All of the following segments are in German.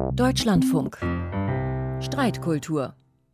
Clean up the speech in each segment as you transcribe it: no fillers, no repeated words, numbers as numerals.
Deutschlandfunk. Streitkultur.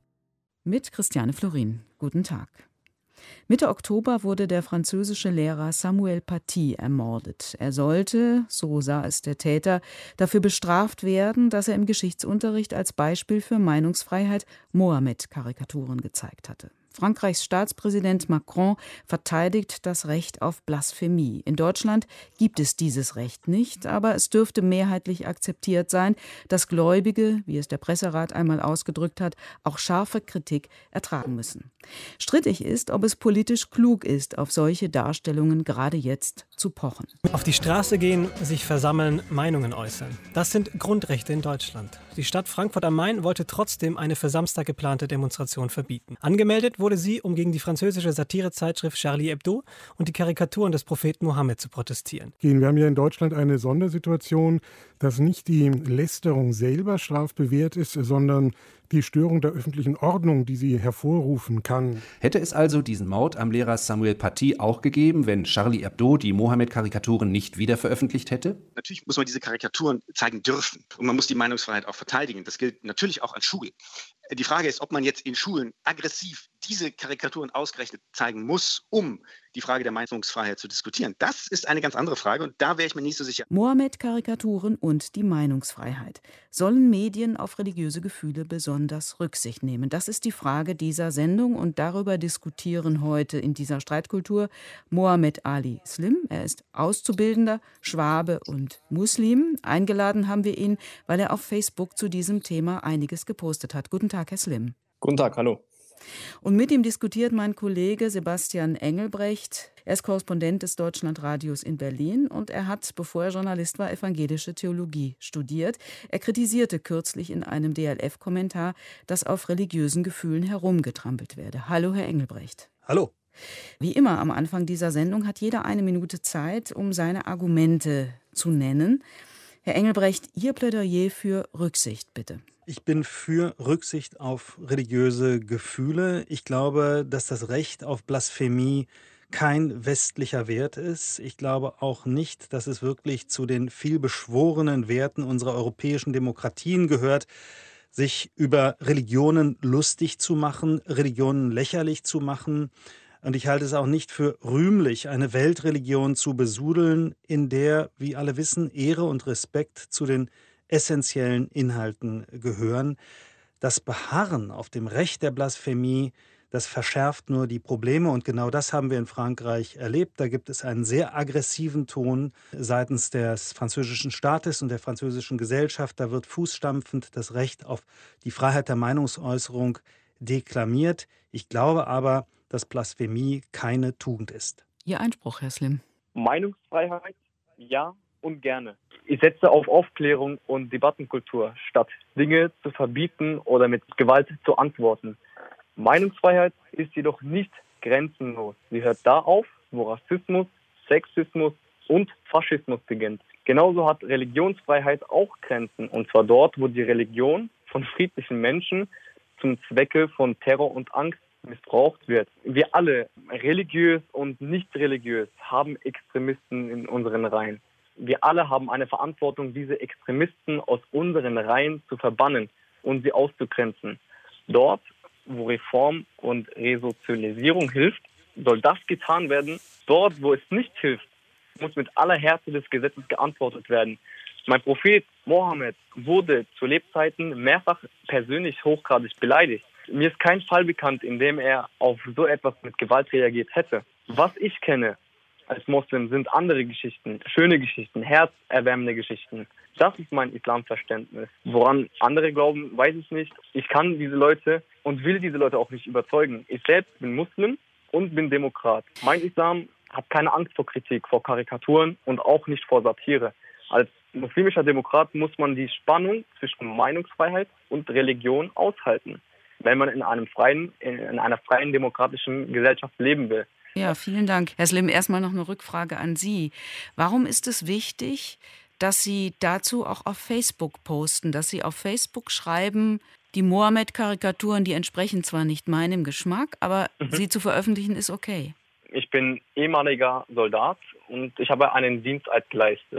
Mit Christiane Florin. Guten Tag. Mitte Oktober wurde der französische Lehrer Samuel Paty ermordet. Er sollte, so sah es der Täter, dafür bestraft werden, dass er im Geschichtsunterricht als Beispiel für Meinungsfreiheit Mohammed-Karikaturen gezeigt hatte. Frankreichs Staatspräsident Macron verteidigt das Recht auf Blasphemie. In Deutschland gibt es dieses Recht nicht, aber es dürfte mehrheitlich akzeptiert sein, dass Gläubige, wie es der Presserat einmal ausgedrückt hat, auch scharfe Kritik ertragen müssen. Strittig ist, ob es politisch klug ist, auf solche Darstellungen gerade jetzt zu pochen. Auf die Straße gehen, sich versammeln, Meinungen äußern. Das sind Grundrechte in Deutschland. Die Stadt Frankfurt am Main wollte trotzdem eine für Samstag geplante Demonstration verbieten. Angemeldet wurde sie, um gegen die französische Satirezeitschrift Charlie Hebdo und die Karikaturen des Propheten Mohammed zu protestieren. Wir haben ja in Deutschland eine Sondersituation, dass nicht die Lästerung selber strafbewehrt ist, sondern die Störung der öffentlichen Ordnung, die sie hervorrufen kann. Hätte es also diesen Mord am Lehrer Samuel Paty auch gegeben, wenn Charlie Hebdo die Mohammed-Karikaturen nicht wieder veröffentlicht hätte? Natürlich muss man diese Karikaturen zeigen dürfen und man muss die Meinungsfreiheit auch verteidigen. Das gilt natürlich auch an Schulen. Die Frage ist, ob man jetzt in Schulen aggressiv diese Karikaturen ausgerechnet zeigen muss, um die Frage der Meinungsfreiheit zu diskutieren. Das ist eine ganz andere Frage und da wäre ich mir nicht so sicher. Mohammed-Karikaturen und die Meinungsfreiheit. Sollen Medien auf religiöse Gefühle besonders Rücksicht nehmen? Das ist die Frage dieser Sendung und darüber diskutieren heute in dieser Streitkultur Mohammed Ali Slim. Er ist Auszubildender, Schwabe und Muslim. Eingeladen haben wir ihn, weil er auf Facebook zu diesem Thema einiges gepostet hat. Guten Tag, Herr Slim. Guten Tag, hallo. Und mit ihm diskutiert mein Kollege Sebastian Engelbrecht. Er ist Korrespondent des Deutschlandradios in Berlin und er hat, bevor er Journalist war, evangelische Theologie studiert. Er kritisierte kürzlich in einem DLF-Kommentar, dass auf religiösen Gefühlen herumgetrampelt werde. Hallo, Herr Engelbrecht. Hallo. Wie immer am Anfang dieser Sendung hat jeder eine Minute Zeit, um seine Argumente zu nennen. Herr Engelbrecht, Ihr Plädoyer für Rücksicht, bitte. Ich bin für Rücksicht auf religiöse Gefühle. Ich glaube, dass das Recht auf Blasphemie kein westlicher Wert ist. Ich glaube auch nicht, dass es wirklich zu den vielbeschworenen Werten unserer europäischen Demokratien gehört, sich über Religionen lustig zu machen, Religionen lächerlich zu machen. Und ich halte es auch nicht für rühmlich, eine Weltreligion zu besudeln, in der, wie alle wissen, Ehre und Respekt zu den essentiellen Inhalten gehören. Das Beharren auf dem Recht der Blasphemie, das verschärft nur die Probleme. Und genau das haben wir in Frankreich erlebt. Da gibt es einen sehr aggressiven Ton seitens des französischen Staates und der französischen Gesellschaft. Da wird fußstampfend das Recht auf die Freiheit der Meinungsäußerung deklamiert. Ich glaube aber, dass Blasphemie keine Tugend ist. Ihr Einspruch, Herr Slim. Meinungsfreiheit, ja und gerne. Ich setze auf Aufklärung und Debattenkultur, statt Dinge zu verbieten oder mit Gewalt zu antworten. Meinungsfreiheit ist jedoch nicht grenzenlos. Sie hört da auf, wo Rassismus, Sexismus und Faschismus beginnt. Genauso hat Religionsfreiheit auch Grenzen, und zwar dort, wo die Religion von friedlichen Menschen zum Zwecke von Terror und Angst missbraucht wird. Wir alle, religiös und nicht religiös, haben Extremisten in unseren Reihen. Wir alle haben eine Verantwortung, diese Extremisten aus unseren Reihen zu verbannen und sie auszugrenzen. Dort, wo Reform und Resozialisierung hilft, soll das getan werden. Dort, wo es nicht hilft, muss mit aller Härte des Gesetzes geantwortet werden. Mein Prophet Mohammed wurde zu Lebzeiten mehrfach persönlich hochgradig beleidigt. Mir ist kein Fall bekannt, in dem er auf so etwas mit Gewalt reagiert hätte. Was ich kenne als Moslem sind andere Geschichten, schöne Geschichten, herzerwärmende Geschichten. Das ist mein Islamverständnis. Woran andere glauben, weiß ich nicht. Ich kann diese Leute und will diese Leute auch nicht überzeugen. Ich selbst bin Muslim und bin Demokrat. Mein Islam hat keine Angst vor Kritik, vor Karikaturen und auch nicht vor Satire. Als muslimischer Demokrat muss man die Spannung zwischen Meinungsfreiheit und Religion aushalten, wenn man in einer freien demokratischen Gesellschaft leben will. Ja, vielen Dank. Herr Slim, erstmal noch eine Rückfrage an Sie. Warum ist es wichtig, dass Sie dazu auch auf Facebook posten, dass Sie auf Facebook schreiben, die Mohammed-Karikaturen, die entsprechen zwar nicht meinem Geschmack, aber sie zu veröffentlichen ist okay? Ich bin ehemaliger Soldat und ich habe einen Diensteid geleistet.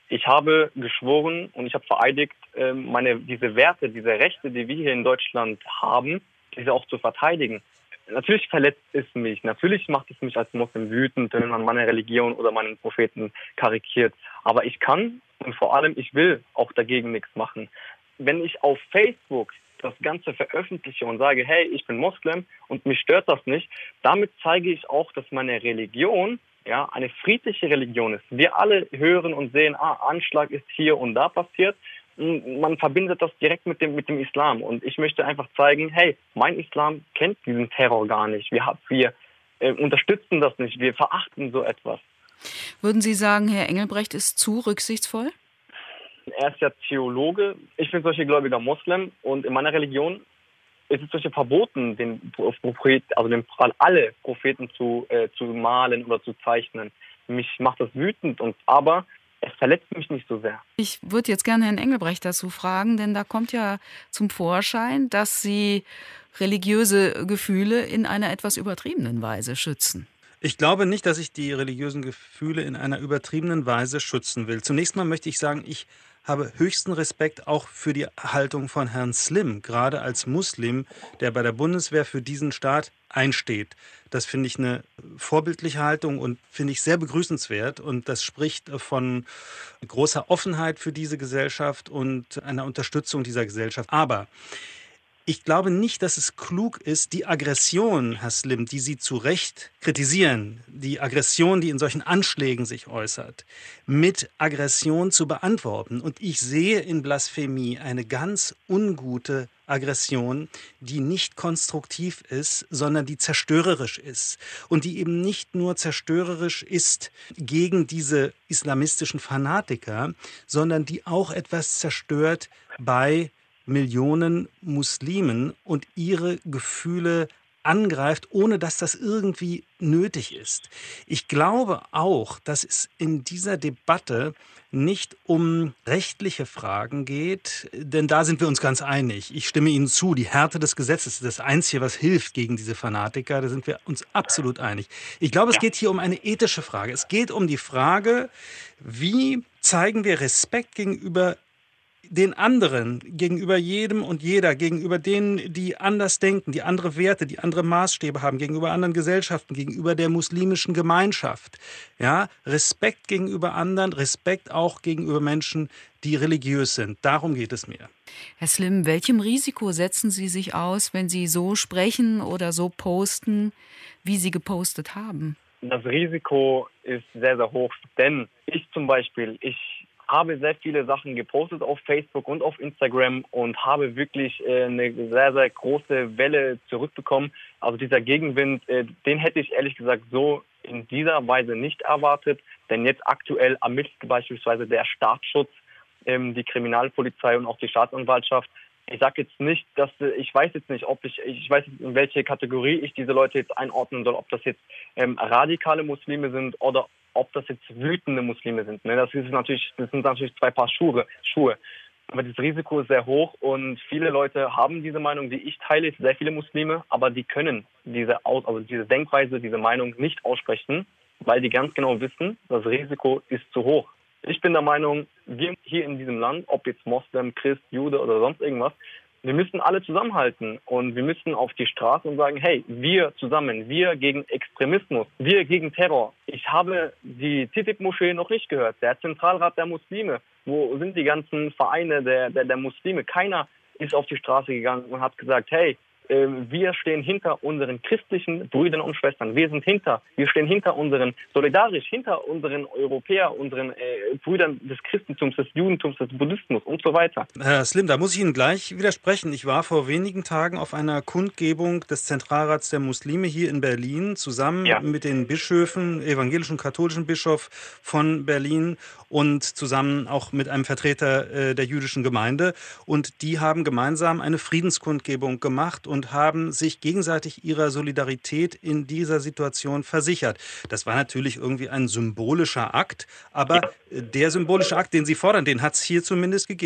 Ich habe geschworen und ich habe vereidigt, diese Werte, diese Rechte, die wir hier in Deutschland haben, diese auch zu verteidigen. Natürlich verletzt es mich, natürlich macht es mich als Muslim wütend, wenn man meine Religion oder meinen Propheten karikiert. Aber ich kann und vor allem ich will auch dagegen nichts machen. Wenn ich auf Facebook das Ganze veröffentliche und sage, hey, ich bin Moslem und mich stört das nicht, damit zeige ich auch, dass meine Religion eine friedliche Religion ist. Wir alle hören und sehen, Anschlag ist hier und da passiert. Man verbindet das direkt mit dem Islam. Und ich möchte einfach zeigen, hey, mein Islam kennt diesen Terror gar nicht. Wir unterstützen das nicht. Wir verachten so etwas. Würden Sie sagen, Herr Engelbrecht ist zu rücksichtsvoll? Er ist ja Theologe. Ich bin solche gläubiger Moslem. Und in meiner Religion ist es solche verboten, alle Propheten zu malen oder zu zeichnen. Mich macht das wütend, aber es verletzt mich nicht so sehr. Ich würde jetzt gerne Herrn Engelbrecht dazu fragen, denn da kommt ja zum Vorschein, dass Sie religiöse Gefühle in einer etwas übertriebenen Weise schützen. Ich glaube nicht, dass ich die religiösen Gefühle in einer übertriebenen Weise schützen will. Zunächst mal möchte ich sagen, ich habe höchsten Respekt auch für die Haltung von Herrn Slim, gerade als Muslim, der bei der Bundeswehr für diesen Staat einsteht. Das finde ich eine vorbildliche Haltung und finde ich sehr begrüßenswert. Und das spricht von großer Offenheit für diese Gesellschaft und einer Unterstützung dieser Gesellschaft. Aber ich glaube nicht, dass es klug ist, die Aggression, Herr Slim, die Sie zu Recht kritisieren, die Aggression, die in solchen Anschlägen sich äußert, mit Aggression zu beantworten. Und ich sehe in Blasphemie eine ganz ungute Aggression, die nicht konstruktiv ist, sondern die zerstörerisch ist. Und die eben nicht nur zerstörerisch ist gegen diese islamistischen Fanatiker, sondern die auch etwas zerstört bei Millionen Muslimen und ihre Gefühle angreift, ohne dass das irgendwie nötig ist. Ich glaube auch, dass es in dieser Debatte nicht um rechtliche Fragen geht, denn da sind wir uns ganz einig. Ich stimme Ihnen zu, die Härte des Gesetzes ist das Einzige, was hilft gegen diese Fanatiker. Da sind wir uns absolut einig. Ich glaube, es geht hier um eine ethische Frage. Es geht um die Frage, wie zeigen wir Respekt gegenüber den anderen, gegenüber jedem und jeder, gegenüber denen, die anders denken, die andere Werte, die andere Maßstäbe haben, gegenüber anderen Gesellschaften, gegenüber der muslimischen Gemeinschaft. Ja, Respekt gegenüber anderen, Respekt auch gegenüber Menschen, die religiös sind. Darum geht es mir. Herr Slim, welchem Risiko setzen Sie sich aus, wenn Sie so sprechen oder so posten, wie Sie gepostet haben? Das Risiko ist sehr, sehr hoch, denn ich habe sehr viele Sachen gepostet auf Facebook und auf Instagram und habe wirklich eine sehr, sehr große Welle zurückbekommen. Also dieser Gegenwind, den hätte ich ehrlich gesagt so in dieser Weise nicht erwartet. Denn jetzt aktuell ermittelt beispielsweise der Staatsschutz, die Kriminalpolizei und auch die Staatsanwaltschaft. Ich sage jetzt nicht, ich weiß jetzt nicht, ich weiß nicht, in welche Kategorie ich diese Leute jetzt einordnen soll, ob das jetzt radikale Muslime sind oder ob das jetzt wütende Muslime sind. Ne? Das sind natürlich zwei Paar Schuhe. Aber das Risiko ist sehr hoch und viele Leute haben diese Meinung, die ich teile, sehr viele Muslime, aber die können diese Denkweise, diese Meinung nicht aussprechen, weil die ganz genau wissen, das Risiko ist zu hoch. Ich bin der Meinung, wir hier in diesem Land, ob jetzt Moslem, Christ, Jude oder sonst irgendwas, wir müssen alle zusammenhalten und wir müssen auf die Straße und sagen, hey, wir zusammen, wir gegen Extremismus, wir gegen Terror. Ich habe die TTIP-Moschee noch nicht gehört, der Zentralrat der Muslime. Wo sind die ganzen Vereine der Muslime? Keiner ist auf die Straße gegangen und hat gesagt, hey, wir stehen hinter unseren christlichen Brüdern und Schwestern. Wir stehen solidarisch hinter unseren Europäern, unseren Brüdern des Christentums, des Judentums, des Buddhismus und so weiter. Herr Slim, da muss ich Ihnen gleich widersprechen. Ich war vor wenigen Tagen auf einer Kundgebung des Zentralrats der Muslime hier in Berlin, zusammen mit den Bischöfen, evangelischen und katholischen Bischof von Berlin und zusammen auch mit einem Vertreter der jüdischen Gemeinde. Und die haben gemeinsam eine Friedenskundgebung gemacht und haben sich gegenseitig ihrer Solidarität in dieser Situation versichert. Das war natürlich irgendwie ein symbolischer Akt, aber der symbolische Akt, den Sie fordern, den hat es hier zumindest gegeben.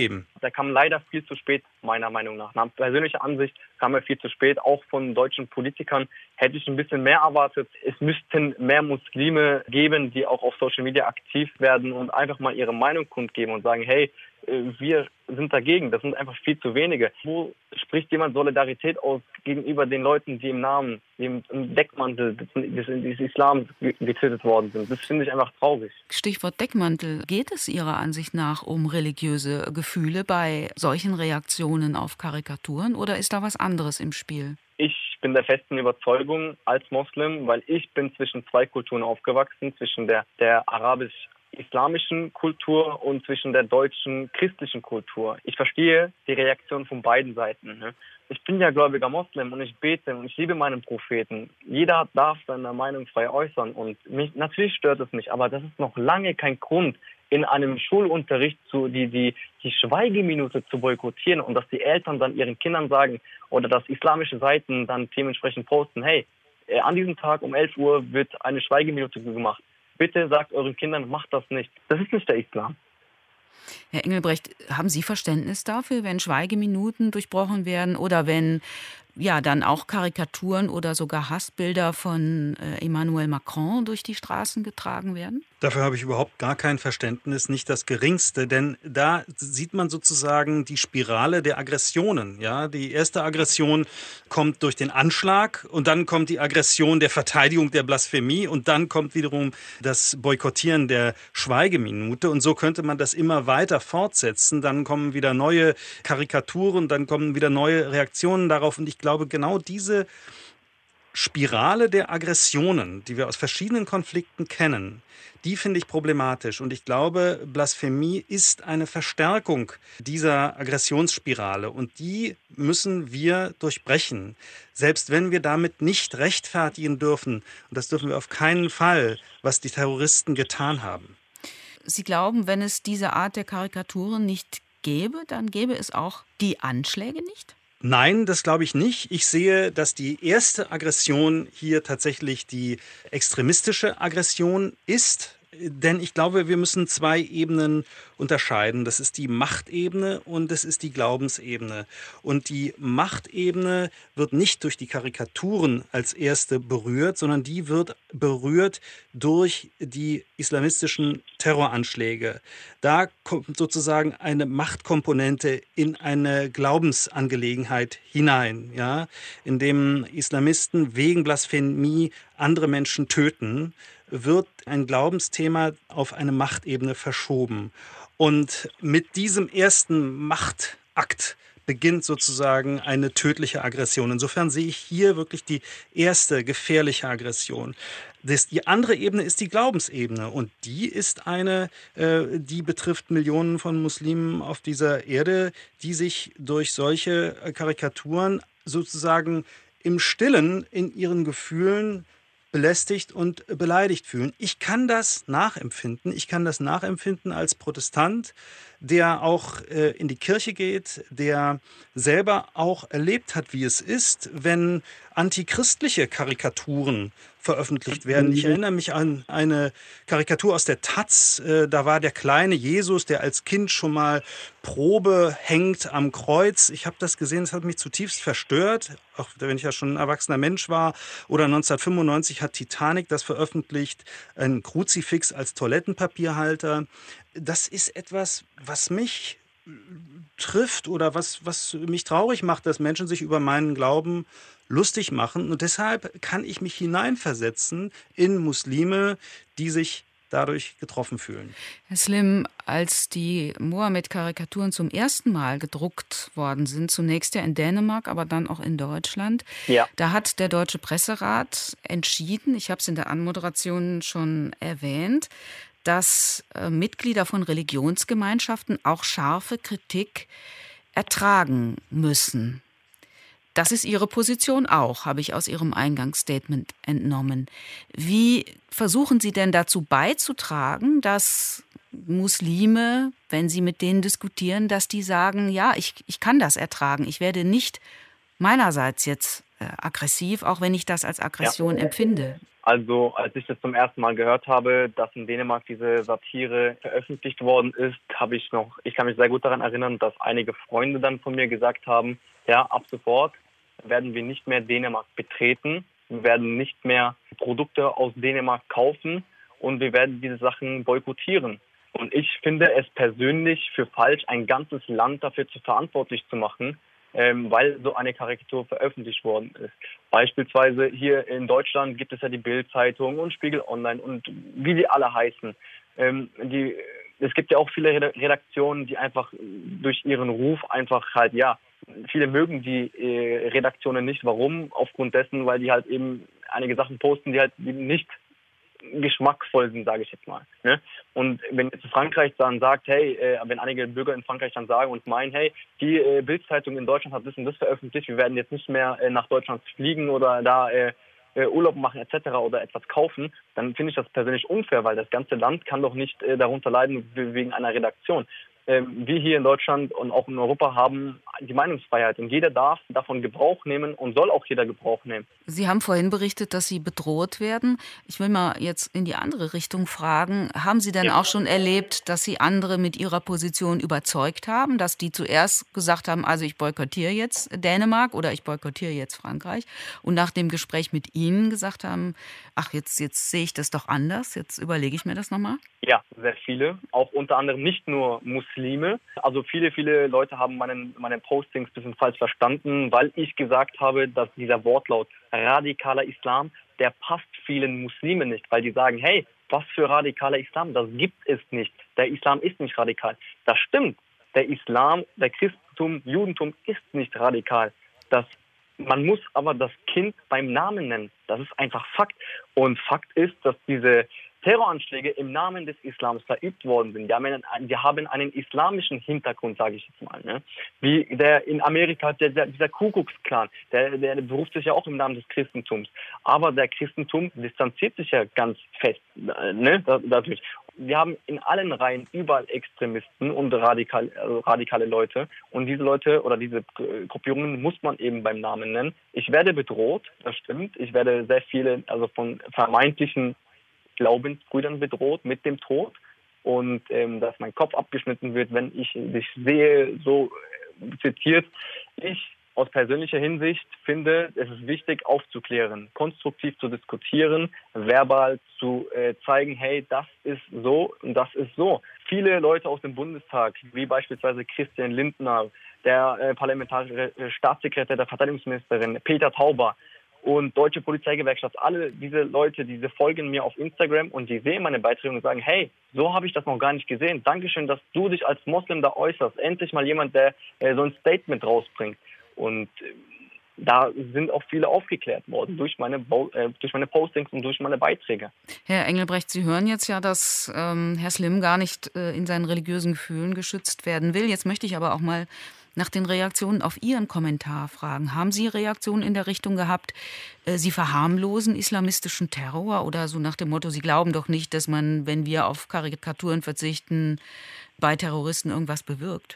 der kam leider viel zu spät, meiner Meinung nach. Nach persönlicher Ansicht kam er viel zu spät. Auch von deutschen Politikern hätte ich ein bisschen mehr erwartet. Es müssten mehr Muslime geben, die auch auf Social Media aktiv werden und einfach mal ihre Meinung kundgeben und sagen, hey, wir sind dagegen, das sind einfach viel zu wenige. Wo spricht jemand Solidarität aus gegenüber den Leuten, die im Namen, die im Deckmantel des Islam getötet worden sind? Das finde ich einfach traurig. Stichwort Deckmantel. Geht es Ihrer Ansicht nach um religiöse Gefühle bei solchen Reaktionen auf Karikaturen oder ist da was anderes im Spiel? Ich bin der festen Überzeugung als Moslem, weil ich bin zwischen zwei Kulturen aufgewachsen, zwischen der arabisch-islamischen Kultur und zwischen der deutschen christlichen Kultur. Ich verstehe die Reaktion von beiden Seiten. Ne? Ich bin ja gläubiger Moslem und ich bete und ich liebe meinen Propheten. Jeder darf seine Meinung frei äußern und natürlich stört es mich, aber das ist noch lange kein Grund, in einem Schulunterricht die Schweigeminute zu boykottieren und dass die Eltern dann ihren Kindern sagen oder dass islamische Seiten dann dementsprechend posten, hey, an diesem Tag um 11 Uhr wird eine Schweigeminute gemacht. Bitte sagt euren Kindern, macht das nicht. Das ist nicht der Islam. Herr Engelbrecht, haben Sie Verständnis dafür, wenn Schweigeminuten durchbrochen werden oder wenn dann auch Karikaturen oder sogar Hassbilder von Emmanuel Macron durch die Straßen getragen werden? Dafür habe ich überhaupt gar kein Verständnis, nicht das geringste, denn da sieht man sozusagen die Spirale der Aggressionen. Ja, die erste Aggression kommt durch den Anschlag und dann kommt die Aggression der Verteidigung der Blasphemie und dann kommt wiederum das Boykottieren der Schweigeminute und so könnte man das immer weiter fortsetzen. Dann kommen wieder neue Karikaturen, dann kommen wieder neue Reaktionen darauf und ich glaube, genau diese Spirale der Aggressionen, die wir aus verschiedenen Konflikten kennen, die finde ich problematisch. Und ich glaube, Blasphemie ist eine Verstärkung dieser Aggressionsspirale. Und die müssen wir durchbrechen. Selbst wenn wir damit nicht rechtfertigen dürfen, und das dürfen wir auf keinen Fall, was die Terroristen getan haben. Sie glauben, wenn es diese Art der Karikaturen nicht gäbe, dann gäbe es auch die Anschläge nicht? Nein, das glaube ich nicht. Ich sehe, dass die erste Aggression hier tatsächlich die extremistische Aggression ist. Denn ich glaube, wir müssen zwei Ebenen unterscheiden. Das ist die Machtebene und das ist die Glaubensebene. Und die Machtebene wird nicht durch die Karikaturen als erste berührt, sondern die wird berührt durch die islamistischen Terroranschläge. Da kommt sozusagen eine Machtkomponente in eine Glaubensangelegenheit hinein, ja, indem Islamisten wegen Blasphemie andere Menschen töten, wird ein Glaubensthema auf eine Machtebene verschoben. Und mit diesem ersten Machtakt beginnt sozusagen eine tödliche Aggression. Insofern sehe ich hier wirklich die erste gefährliche Aggression. Die andere Ebene ist die Glaubensebene und die ist eine, die betrifft Millionen von Muslimen auf dieser Erde, die sich durch solche Karikaturen sozusagen im Stillen in ihren Gefühlen belästigt und beleidigt fühlen. Ich kann das nachempfinden. Ich kann das nachempfinden als Protestant, der auch in die Kirche geht, der selber auch erlebt hat, wie es ist, wenn antichristliche Karikaturen veröffentlicht werden. Ich erinnere mich an eine Karikatur aus der Taz. Da war der kleine Jesus, der als Kind schon mal Probe hängt am Kreuz. Ich habe das gesehen, es hat mich zutiefst verstört, auch wenn ich ja schon ein erwachsener Mensch war. Oder 1995 hat Titanic das veröffentlicht, ein Kruzifix als Toilettenpapierhalter. Das ist etwas, was mich trifft oder was mich traurig macht, dass Menschen sich über meinen Glauben lustig machen. Und deshalb kann ich mich hineinversetzen in Muslime, die sich dadurch getroffen fühlen. Herr Slim, als die Mohammed-Karikaturen zum ersten Mal gedruckt worden sind, zunächst ja in Dänemark, aber dann auch in Deutschland, da hat der Deutsche Presserat entschieden, ich habe es in der Anmoderation schon erwähnt, dass Mitglieder von Religionsgemeinschaften auch scharfe Kritik ertragen müssen. Das ist Ihre Position auch, habe ich aus Ihrem Eingangsstatement entnommen. Wie versuchen Sie denn dazu beizutragen, dass Muslime, wenn Sie mit denen diskutieren, dass die sagen, ja, ich kann das ertragen, ich werde nicht meinerseits jetzt aggressiv, auch wenn ich das als Aggression empfinde? Also als ich das zum ersten Mal gehört habe, dass in Dänemark diese Satire veröffentlicht worden ist, ich kann mich sehr gut daran erinnern, dass einige Freunde dann von mir gesagt haben, ja, ab sofort werden wir nicht mehr Dänemark betreten, wir werden nicht mehr Produkte aus Dänemark kaufen und wir werden diese Sachen boykottieren. Und ich finde es persönlich für falsch, ein ganzes Land dafür verantwortlich zu machen, weil so eine Karikatur veröffentlicht worden ist. Beispielsweise hier in Deutschland gibt es ja die Bild-Zeitung und Spiegel Online und wie sie alle heißen. Es gibt ja auch viele Redaktionen, die einfach durch ihren Ruf einfach halt, ja, viele mögen die Redaktionen nicht. Warum? Aufgrund dessen, weil die halt eben einige Sachen posten, die halt eben nicht geschmackvoll sind, sage ich jetzt mal. Ne? Und wenn jetzt Frankreich dann sagt, hey, wenn einige Bürger in Frankreich dann sagen und meinen, hey, die Bild-Zeitung in Deutschland hat das und das veröffentlicht, wir werden jetzt nicht mehr nach Deutschland fliegen oder da Urlaub machen etc. oder etwas kaufen, dann finde ich das persönlich unfair, weil das ganze Land kann doch nicht darunter leiden wegen einer Redaktion. Wir hier in Deutschland und auch in Europa haben die Meinungsfreiheit und jeder darf davon Gebrauch nehmen und soll auch jeder Gebrauch nehmen. Sie haben vorhin berichtet, dass Sie bedroht werden. Ich will mal jetzt in die andere Richtung fragen. Haben Sie denn auch schon erlebt, dass Sie andere mit Ihrer Position überzeugt haben, dass die zuerst gesagt haben, also ich boykottiere jetzt Dänemark oder ich boykottiere jetzt Frankreich und nach dem Gespräch mit Ihnen gesagt haben, ach, jetzt sehe ich das doch anders, jetzt überlege ich mir das nochmal? Ja, sehr viele, auch unter anderem nicht nur Muslime. Also viele Leute haben meine Postings ein bisschen falsch verstanden, weil ich gesagt habe, dass dieser Wortlaut radikaler Islam, der passt vielen Muslimen nicht, weil die sagen, hey, was für radikaler Islam, das gibt es nicht. Der Islam ist nicht radikal. Das stimmt, der Islam, der Christentum, Judentum ist nicht radikal. Man muss aber das Kind beim Namen nennen. Das ist einfach Fakt. Und Fakt ist, dass diese Terroranschläge im Namen des Islams verübt worden sind. Die haben einen islamischen Hintergrund, sage ich jetzt mal. Ne? Wie der in Amerika, dieser Ku Klux Klan, der beruft sich ja auch im Namen des Christentums. Aber der Christentum distanziert sich ja ganz fest dadurch. Wir haben in allen Reihen überall Extremisten und radikale Leute. Und diese Leute oder diese Gruppierungen muss man eben beim Namen nennen. Ich werde bedroht, das stimmt. Ich werde sehr viele, also von vermeintlichen Glaubensbrüdern bedroht mit dem Tod und dass mein Kopf abgeschnitten wird, wenn ich dich sehe, so zitiert. Ich aus persönlicher Hinsicht finde, es ist wichtig aufzuklären, konstruktiv zu diskutieren, verbal zu zeigen, hey, das ist so und das ist so. Viele Leute aus dem Bundestag, wie beispielsweise Christian Lindner, der parlamentarische Staatssekretär der Verteidigungsministerin, Peter Tauber, und Deutsche Polizeigewerkschaft, alle diese Leute, diese folgen mir auf Instagram und die sehen meine Beiträge und sagen, hey, so habe ich das noch gar nicht gesehen. Dankeschön, dass du dich als Moslem da äußerst. Endlich mal jemand, der so ein Statement rausbringt. Und da sind auch viele aufgeklärt worden durch meine Postings und durch meine Beiträge. Herr Engelbrecht, Sie hören jetzt ja, dass Herr Slim gar nicht in seinen religiösen Gefühlen geschützt werden will. Jetzt möchte ich aber auch mal nach den Reaktionen auf Ihren Kommentar fragen. Haben Sie Reaktionen in der Richtung gehabt, Sie verharmlosen islamistischen Terror oder so nach dem Motto, Sie glauben doch nicht, dass man, wenn wir auf Karikaturen verzichten, bei Terroristen irgendwas bewirkt?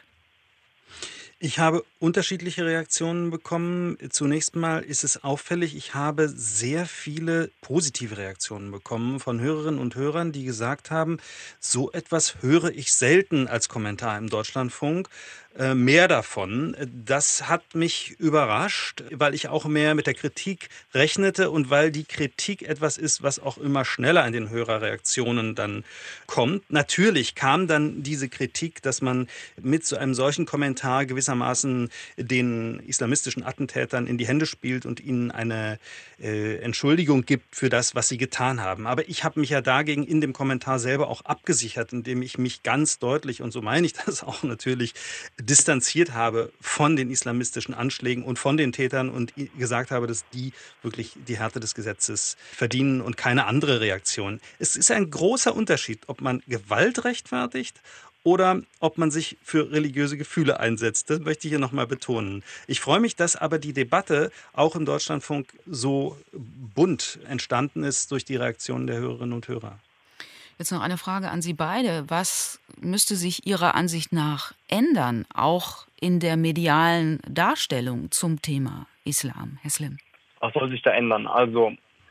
Ich habe unterschiedliche Reaktionen bekommen. Zunächst mal ist es auffällig, ich habe sehr viele positive Reaktionen bekommen von Hörerinnen und Hörern, die gesagt haben, so etwas höre ich selten als Kommentar im Deutschlandfunk. Mehr davon. Das hat mich überrascht, weil ich auch mehr mit der Kritik rechnete und weil die Kritik etwas ist, was auch immer schneller in den Hörerreaktionen dann kommt. Natürlich kam dann diese Kritik, dass man mit so einem solchen Kommentar gewissermaßen den islamistischen Attentätern in die Hände spielt und ihnen eine Entschuldigung gibt für das, was sie getan haben. Aber ich habe mich ja dagegen in dem Kommentar selber auch abgesichert, indem ich mich ganz deutlich, und so meine ich das auch natürlich, distanziert habe von den islamistischen Anschlägen und von den Tätern und gesagt habe, dass die wirklich die Härte des Gesetzes verdienen und keine andere Reaktion. Es ist ein großer Unterschied, ob man Gewalt rechtfertigt oder ob man sich für religiöse Gefühle einsetzt. Das möchte ich hier nochmal betonen. Ich freue mich, dass aber die Debatte auch im Deutschlandfunk so bunt entstanden ist durch die Reaktionen der Hörerinnen und Hörer. Jetzt noch eine Frage an Sie beide. Was müsste sich Ihrer Ansicht nach ändern, auch in der medialen Darstellung zum Thema Islam, Herr Slim? Was soll sich da ändern? Also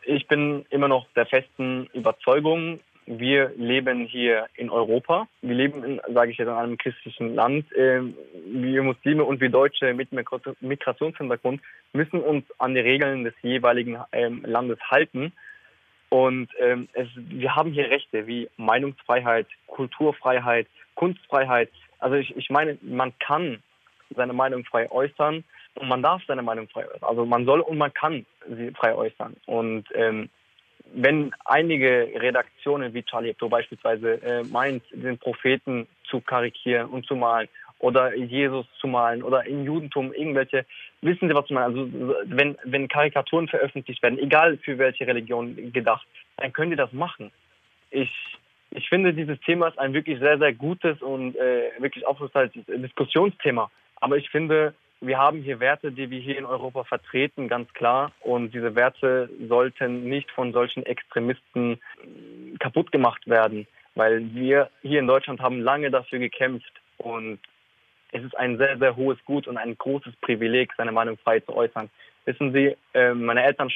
Ich bin immer noch der festen Überzeugung, wir leben hier in Europa. Wir leben, sage ich jetzt, in einem christlichen Land. Wir Muslime und wir Deutsche mit Migrationshintergrund müssen uns an die Regeln des jeweiligen Landes halten. Und wir haben hier Rechte wie Meinungsfreiheit, Kulturfreiheit, Kunstfreiheit. Also ich meine, man kann seine Meinung frei äußern und man darf seine Meinung frei äußern. Also man soll und man kann sie frei äußern. Und wenn einige Redaktionen wie Charlie Hebdo beispielsweise meint, den Propheten zu karikieren und zu malen oder Jesus zu malen oder im Judentum irgendwelche, wissen Sie, was ich meine? Also wenn Karikaturen veröffentlicht werden, egal für welche Religion gedacht, dann können die das machen. Ich finde, dieses Thema ist ein wirklich sehr, sehr gutes und wirklich aufschlussreiches Diskussionsthema. Aber ich finde, wir haben hier Werte, die wir hier in Europa vertreten, ganz klar. Und diese Werte sollten nicht von solchen Extremisten kaputt gemacht werden. Weil wir hier in Deutschland haben lange dafür gekämpft. Und es ist ein sehr, sehr hohes Gut und ein großes Privileg, seine Meinung frei zu äußern. Wissen Sie, meine Eltern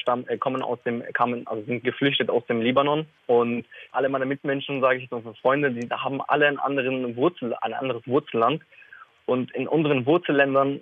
sind geflüchtet aus dem Libanon. Und alle meine Mitmenschen, sage ich jetzt, unsere Freunde, die haben alle ein anderes Wurzelland. Und in unseren Wurzelländern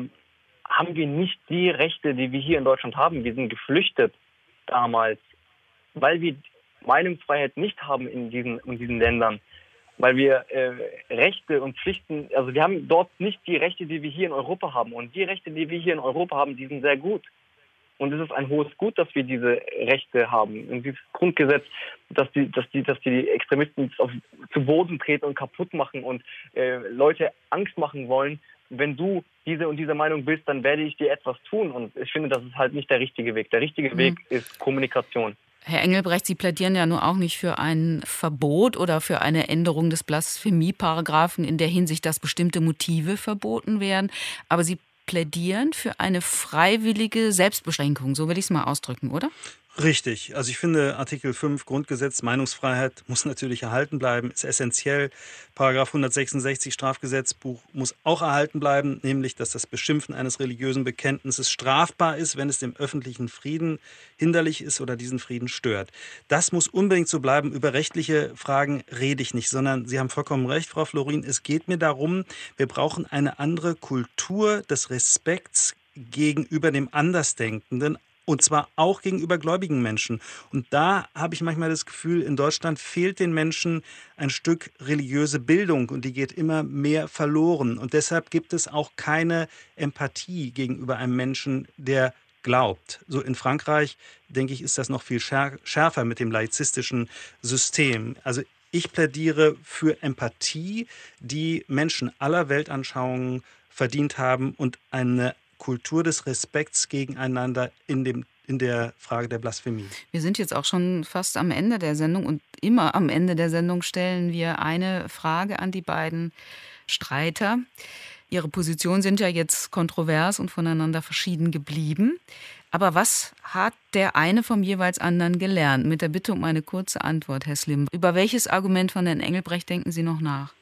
haben wir nicht die Rechte, die wir hier in Deutschland haben. Wir sind geflüchtet damals, weil wir Meinungsfreiheit nicht haben in diesen Ländern. Weil wir Rechte und Pflichten, also wir haben dort nicht die Rechte, die wir hier in Europa haben. Und die Rechte, die wir hier in Europa haben, die sind sehr gut. Und es ist ein hohes Gut, dass wir diese Rechte haben. Und dieses Grundgesetz, dass die Extremisten zu Boden treten und kaputt machen und Leute Angst machen wollen. Wenn du diese und diese Meinung bist, dann werde ich dir etwas tun. Und ich finde, das ist halt nicht der richtige Weg. Der richtige Weg ist Kommunikation. Herr Engelbrecht, Sie plädieren ja nun auch nicht für ein Verbot oder für eine Änderung des Blasphemieparagraphen in der Hinsicht, dass bestimmte Motive verboten werden. Aber Sie plädieren für eine freiwillige Selbstbeschränkung, so will ich es mal ausdrücken, oder? Richtig. Also ich finde, Artikel 5 Grundgesetz, Meinungsfreiheit muss natürlich erhalten bleiben, ist essentiell. Paragraph 166 Strafgesetzbuch muss auch erhalten bleiben, nämlich, dass das Beschimpfen eines religiösen Bekenntnisses strafbar ist, wenn es dem öffentlichen Frieden hinderlich ist oder diesen Frieden stört. Das muss unbedingt so bleiben. Über rechtliche Fragen rede ich nicht, sondern Sie haben vollkommen recht, Frau Florin. Es geht mir darum, wir brauchen eine andere Kultur des Respekts gegenüber dem Andersdenkenden, und zwar auch gegenüber gläubigen Menschen. Und da habe ich manchmal das Gefühl, in Deutschland fehlt den Menschen ein Stück religiöse Bildung und die geht immer mehr verloren. Und deshalb gibt es auch keine Empathie gegenüber einem Menschen, der glaubt. So in Frankreich, denke ich, ist das noch viel schärfer mit dem laizistischen System. Also ich plädiere für Empathie, die Menschen aller Weltanschauungen verdient haben und eine Kultur des Respekts gegeneinander in der Frage der Blasphemie. Wir sind jetzt auch schon fast am Ende der Sendung und immer am Ende der Sendung stellen wir eine Frage an die beiden Streiter. Ihre Positionen sind ja jetzt kontrovers und voneinander verschieden geblieben. Aber was hat der eine vom jeweils anderen gelernt? Mit der Bitte um eine kurze Antwort, Herr Slim. Über welches Argument von Herrn Engelbrecht denken Sie noch nach?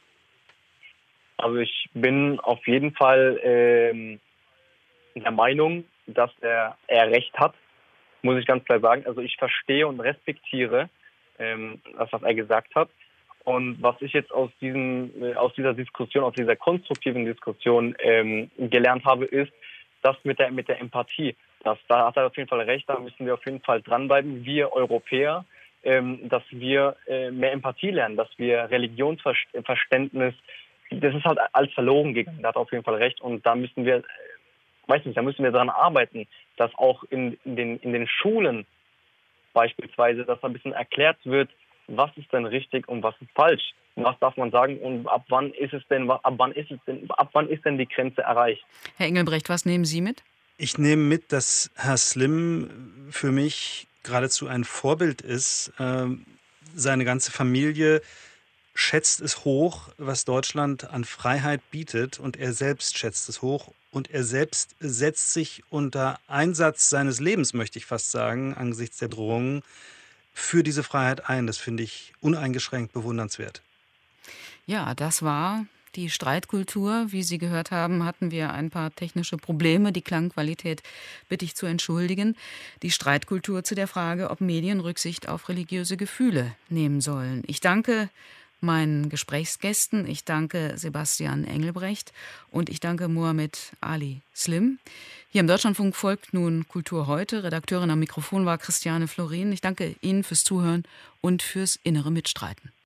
Also ich bin auf jeden Fall der Meinung, dass er recht hat, muss ich ganz klar sagen. Also ich verstehe und respektiere das, was er gesagt hat. Und was ich jetzt aus dieser Diskussion, aus dieser konstruktiven Diskussion gelernt habe, ist, das mit der Empathie. Da hat er auf jeden Fall recht, da müssen wir auf jeden Fall dranbleiben, wir Europäer, dass wir mehr Empathie lernen, dass wir Religionsverständnis, das ist halt alles verloren gegangen, da hat er auf jeden Fall recht. Und da müssen wir daran arbeiten, dass auch in den Schulen beispielsweise, dass ein bisschen erklärt wird, was ist denn richtig und was ist falsch. Was darf man sagen und ab wann ist denn die Grenze erreicht? Herr Engelbrecht, was nehmen Sie mit? Ich nehme mit, dass Herr Slim für mich geradezu ein Vorbild ist. Seine ganze Familie schätzt es hoch, was Deutschland an Freiheit bietet, und er selbst schätzt es hoch. Und er selbst setzt sich unter Einsatz seines Lebens, möchte ich fast sagen, angesichts der Drohungen, für diese Freiheit ein. Das finde ich uneingeschränkt bewundernswert. Ja, das war Die Streitkultur, wie Sie gehört haben, hatten wir ein paar technische Probleme. Die Klangqualität bitte ich zu entschuldigen. Die Streitkultur zu der Frage, ob Medien Rücksicht auf religiöse Gefühle nehmen sollen. Ich danke meinen Gesprächsgästen. Ich danke Sebastian Engelbrecht und ich danke Mohamed Ali Slim. Hier im Deutschlandfunk folgt nun Kultur heute. Redakteurin am Mikrofon war Christiane Florin. Ich danke Ihnen fürs Zuhören und fürs innere Mitstreiten.